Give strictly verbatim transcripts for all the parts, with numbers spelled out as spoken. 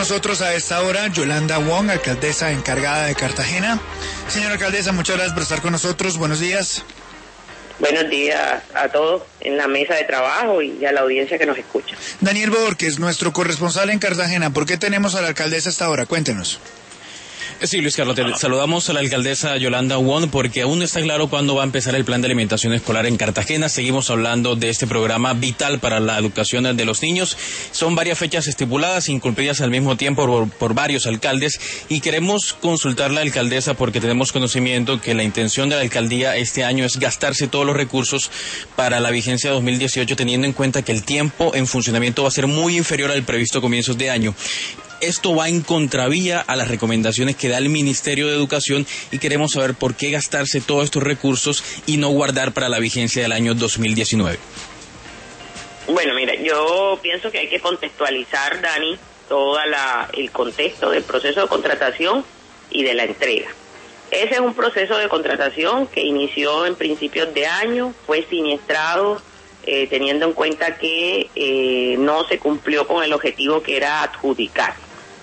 nosotros a esta hora Yolanda Wong, alcaldesa encargada de Cartagena. Señora alcaldesa, muchas gracias por estar con nosotros. Buenos días. Buenos días a todos en la mesa de trabajo y a la audiencia que nos escucha. Daniel Borges, nuestro corresponsal en Cartagena. ¿Por qué tenemos a la alcaldesa a esta hora? Cuéntenos. Sí, Luis Carlos, te saludamos a la alcaldesa Yolanda Wong porque aún no está claro cuándo va a empezar el plan de alimentación escolar en Cartagena. Seguimos hablando de este programa vital para la educación de los niños. Son varias fechas estipuladas, incumplidas al mismo tiempo por, por varios alcaldes, y queremos consultar a la alcaldesa porque tenemos conocimiento que la intención de la alcaldía este año es gastarse todos los recursos para la vigencia dos mil dieciocho, teniendo en cuenta que el tiempo en funcionamiento va a ser muy inferior al previsto a comienzos de año. Esto va en contravía a las recomendaciones que da el Ministerio de Educación y queremos saber por qué gastarse todos estos recursos y no guardar para la vigencia del año dos mil diecinueve. Bueno, mira, yo pienso que hay que contextualizar, Dani, todo el contexto del proceso de contratación y de la entrega. Ese es un proceso de contratación que inició en principios de año, fue siniestrado, eh, teniendo en cuenta que eh, no se cumplió con el objetivo que era adjudicar.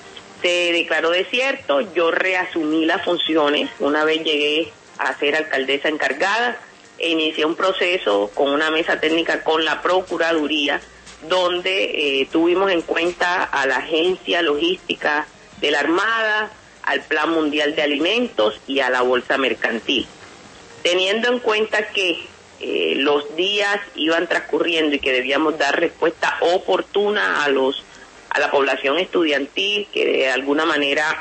Se declaró desierto, yo reasumí las funciones una vez llegué a ser alcaldesa encargada e inicié un proceso con una mesa técnica con la Procuraduría, donde eh, tuvimos en cuenta a la Agencia Logística de la Armada, al Plan Mundial de Alimentos y a la Bolsa Mercantil. Teniendo en cuenta que eh, los días iban transcurriendo y que debíamos dar respuesta oportuna a los a la población estudiantil que de alguna manera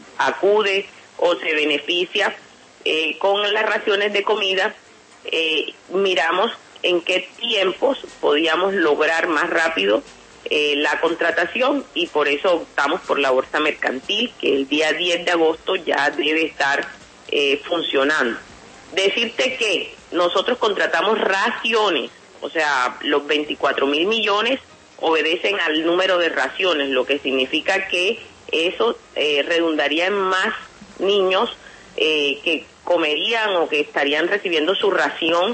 acude o se beneficia eh, con las raciones de comida, eh, miramos en qué tiempos podíamos lograr más rápido eh, la contratación y por eso optamos por la Bolsa Mercantil, que el día diez de agosto ya debe estar eh, funcionando. Decirte que nosotros contratamos raciones, o sea, los veinticuatro mil millones obedecen al número de raciones, lo que significa que eso eh, redundaría en más niños eh, que comerían o que estarían recibiendo su ración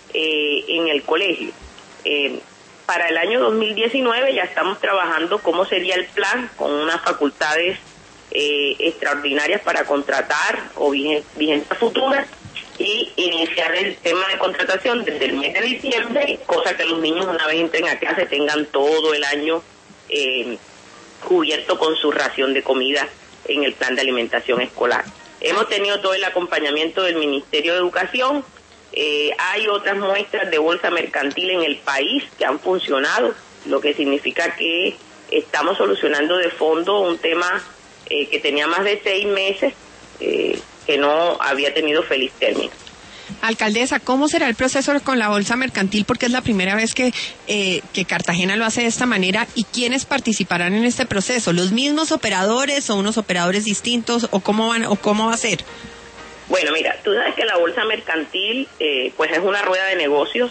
eh, en el colegio. Eh, para el año dos mil diecinueve ya estamos trabajando cómo sería el plan con unas facultades eh, extraordinarias para contratar o vigencias futuras y iniciar el tema de contratación desde el mes de diciembre, cosa que los niños una vez entren a clase tengan todo el año eh, cubierto con su ración de comida en el plan de alimentación escolar. Hemos tenido todo el acompañamiento del Ministerio de Educación, eh, hay otras muestras de bolsa mercantil en el país que han funcionado, lo que significa que estamos solucionando de fondo un tema eh, que tenía más de seis meses, eh, que no había tenido feliz término. Alcaldesa, ¿cómo será el proceso con la bolsa mercantil? Porque es la primera vez que, eh, que Cartagena lo hace de esta manera. ¿Y quiénes participarán en este proceso? ¿Los mismos operadores o unos operadores distintos? ¿O cómo van o cómo va a ser? Bueno, mira, tú sabes que la bolsa mercantil eh, pues es una rueda de negocios.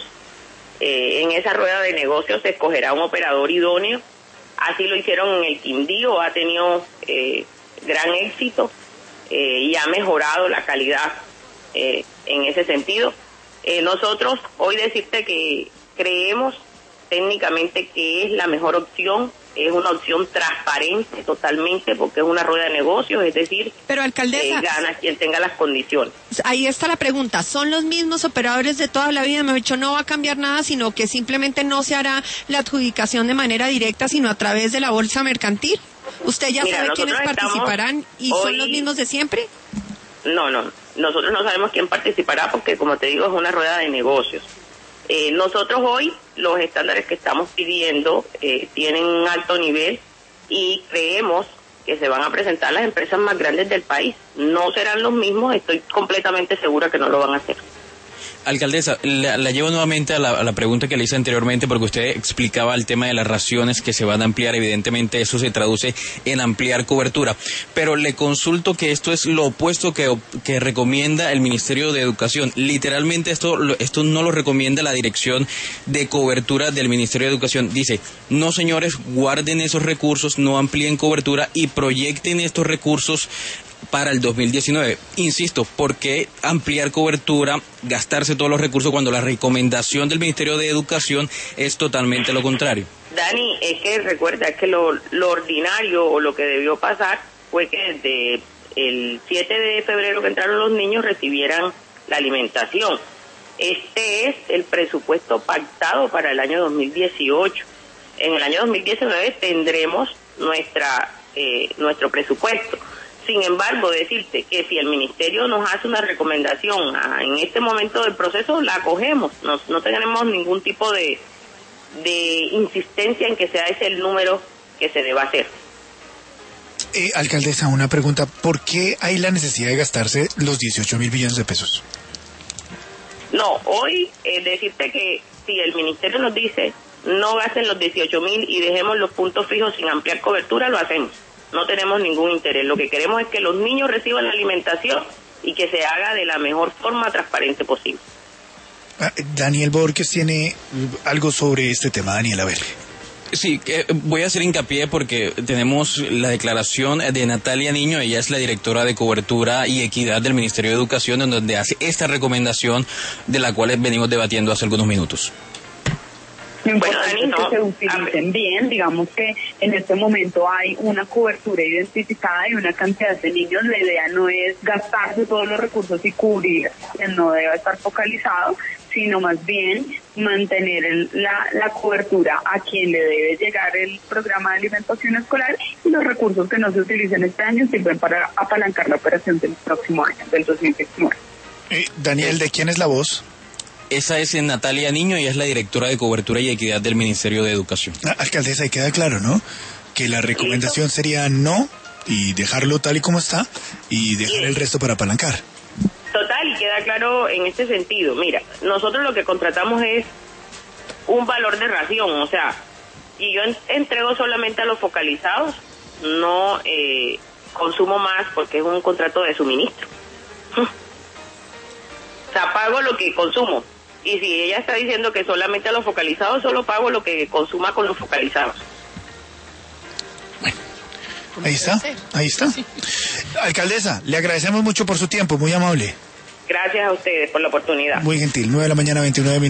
Eh, en esa rueda de negocios se escogerá un operador idóneo. Así lo hicieron en el Quindío, ha tenido eh, gran éxito. Eh, y ha mejorado la calidad eh, en ese sentido. Eh, nosotros hoy decirte que creemos técnicamente que es la mejor opción, es una opción transparente totalmente porque es una rueda de negocios, es decir, pero alcaldesa, eh, gana quien tenga las condiciones. Ahí está la pregunta, ¿son los mismos operadores de toda la vida? Me he dicho, no va a cambiar nada, sino que simplemente no se hará la adjudicación de manera directa, sino a través de la bolsa mercantil. ¿Usted ya Mira, sabe quiénes participarán y hoy, son los mismos de siempre? No, no, nosotros no sabemos quién participará porque, como te digo, es una rueda de negocios. Eh, nosotros hoy, los estándares que estamos pidiendo eh, tienen un alto nivel y creemos que se van a presentar las empresas más grandes del país. No serán los mismos, estoy completamente segura que no lo van a hacer. Alcaldesa, la, la llevo nuevamente a la, a la pregunta que le hice anteriormente porque usted explicaba el tema de las raciones que se van a ampliar. Evidentemente eso se traduce en ampliar cobertura, pero le consulto que esto es lo opuesto que, que recomienda el Ministerio de Educación. Literalmente esto, esto no lo recomienda la Dirección de Cobertura del Ministerio de Educación. Dice, no señores, guarden esos recursos, no amplíen cobertura y proyecten estos recursos para el dos mil diecinueve. Insisto, ¿por qué ampliar cobertura, gastarse todos los recursos cuando la recomendación del Ministerio de Educación es totalmente lo contrario? Dani, es que recuerda que lo, lo ordinario o lo que debió pasar fue que desde el siete de febrero que entraron los niños recibieran la alimentación. Este es el presupuesto pactado para el año dos mil dieciocho. En el año dos mil diecinueve tendremos nuestra eh, nuestro presupuesto. Sin embargo, decirte que si el ministerio nos hace una recomendación a, en este momento del proceso, la acogemos. No, no tenemos ningún tipo de, de insistencia en que sea ese el número que se deba hacer. Eh, alcaldesa, una pregunta. ¿Por qué hay la necesidad de gastarse los dieciocho mil billones de pesos? No, hoy es eh, decirte que si el ministerio nos dice no gasten los dieciocho mil y dejemos los puntos fijos sin ampliar cobertura, lo hacemos. No tenemos ningún interés. Lo que queremos es que los niños reciban la alimentación y que se haga de la mejor forma transparente posible. Ah, Daniel Borges tiene algo sobre este tema. Daniel, a ver. Sí, eh, voy a hacer hincapié porque tenemos la declaración de Natalia Niño. Ella es la directora de cobertura y equidad del Ministerio de Educación, en donde hace esta recomendación de la cual venimos debatiendo hace algunos minutos. Lo importante es que se utilicen bien. Digamos que en este momento hay una cobertura identificada y una cantidad de niños. La idea no es gastarse todos los recursos y cubrir, no debe estar focalizado, sino más bien mantener el, la, la cobertura a quien le debe llegar el programa de alimentación escolar, y los recursos que no se utilicen este año sirven para apalancar la operación del próximo año, del dos mil diecinueve. Eh, Daniel, ¿de quién es la voz? Esa es Natalia Niño, ella es la directora de cobertura y equidad del Ministerio de Educación. Ah, alcaldesa, ahí queda claro, ¿no? Que la recomendación sería no, y dejarlo tal y como está, y dejar el resto para apalancar. Total, y queda claro en este sentido. Mira, nosotros lo que contratamos es un valor de ración, o sea, y yo en, entrego solamente a los focalizados, no eh, consumo más porque es un contrato de suministro. O sea, pago lo que consumo. Y si ella está diciendo que solamente a los focalizados, solo pago lo que consuma con los focalizados. Bueno, ahí está, ahí está. Alcaldesa, le agradecemos mucho por su tiempo, muy amable. Gracias a ustedes por la oportunidad. Muy gentil, nueve de la mañana, veintinueve minutos.